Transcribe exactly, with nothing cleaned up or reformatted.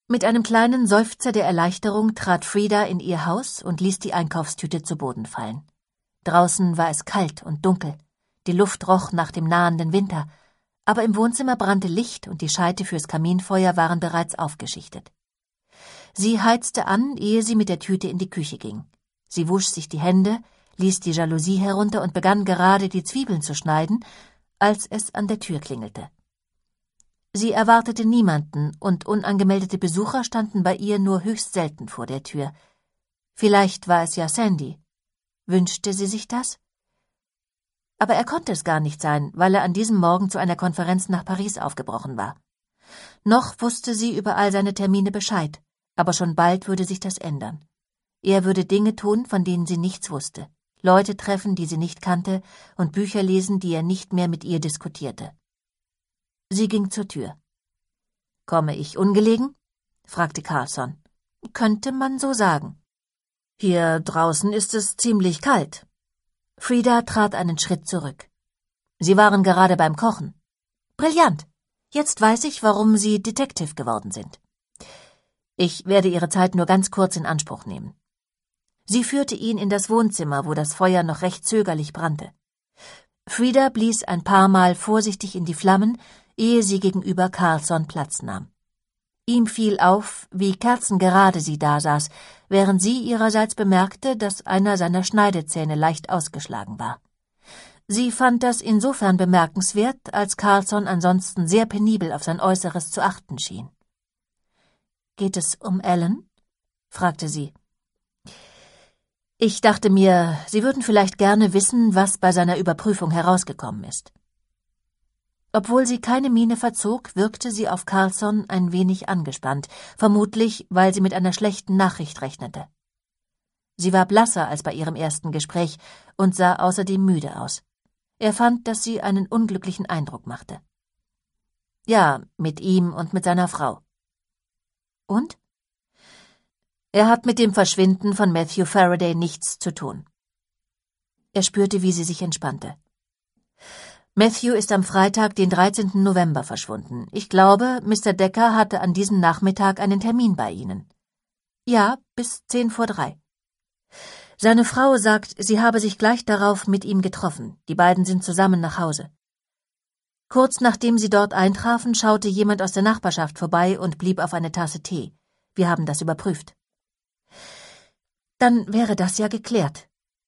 Mit einem kleinen Seufzer der Erleichterung trat Frida in ihr Haus und ließ die Einkaufstüte zu Boden fallen. Draußen war es kalt und dunkel, die Luft roch nach dem nahenden Winter, aber im Wohnzimmer brannte Licht und die Scheite fürs Kaminfeuer waren bereits aufgeschichtet. Sie heizte an, ehe sie mit der Tüte in die Küche ging. Sie wusch sich die Hände, ließ die Jalousie herunter und begann gerade die Zwiebeln zu schneiden, als es an der Tür klingelte. Sie erwartete niemanden, und unangemeldete Besucher standen bei ihr nur höchst selten vor der Tür. Vielleicht war es ja Sandy. Wünschte sie sich das? Aber er konnte es gar nicht sein, weil er an diesem Morgen zu einer Konferenz nach Paris aufgebrochen war. Noch wusste sie über all seine Termine Bescheid, aber schon bald würde sich das ändern. Er würde Dinge tun, von denen sie nichts wusste, Leute treffen, die sie nicht kannte, und Bücher lesen, die er nicht mehr mit ihr diskutierte. Sie ging zur Tür. »Komme ich ungelegen?« fragte Carlson. »Könnte man so sagen. Hier draußen ist es ziemlich kalt.« Frida trat einen Schritt zurück. »Sie waren gerade beim Kochen.« »Brillant. Jetzt weiß ich, warum Sie Detective geworden sind. Ich werde Ihre Zeit nur ganz kurz in Anspruch nehmen.« Sie führte ihn in das Wohnzimmer, wo das Feuer noch recht zögerlich brannte. Frida blies ein paar Mal vorsichtig in die Flammen, ehe sie gegenüber Carlson Platz nahm. Ihm fiel auf, wie kerzengerade sie dasaß, während sie ihrerseits bemerkte, dass einer seiner Schneidezähne leicht ausgeschlagen war. Sie fand das insofern bemerkenswert, als Carlson ansonsten sehr penibel auf sein Äußeres zu achten schien. »Geht es um Alan?« fragte sie. »Ich dachte mir, Sie würden vielleicht gerne wissen, was bei seiner Überprüfung herausgekommen ist.« Obwohl sie keine Miene verzog, wirkte sie auf Carlson ein wenig angespannt, vermutlich, weil sie mit einer schlechten Nachricht rechnete. Sie war blasser als bei ihrem ersten Gespräch und sah außerdem müde aus. Er fand, dass sie einen unglücklichen Eindruck machte. »Ja, mit ihm und mit seiner Frau.« »Und?« »Er hat mit dem Verschwinden von Matthew Faraday nichts zu tun.« Er spürte, wie sie sich entspannte. »Matthew ist am Freitag, den dreizehnten November, verschwunden. Ich glaube, Mister Decker hatte an diesem Nachmittag einen Termin bei Ihnen.« »Ja, bis zehn vor drei.« »Seine Frau sagt, sie habe sich gleich darauf mit ihm getroffen. Die beiden sind zusammen nach Hause. Kurz nachdem sie dort eintrafen, schaute jemand aus der Nachbarschaft vorbei und blieb auf eine Tasse Tee. Wir haben das überprüft.« »Dann wäre das ja geklärt«,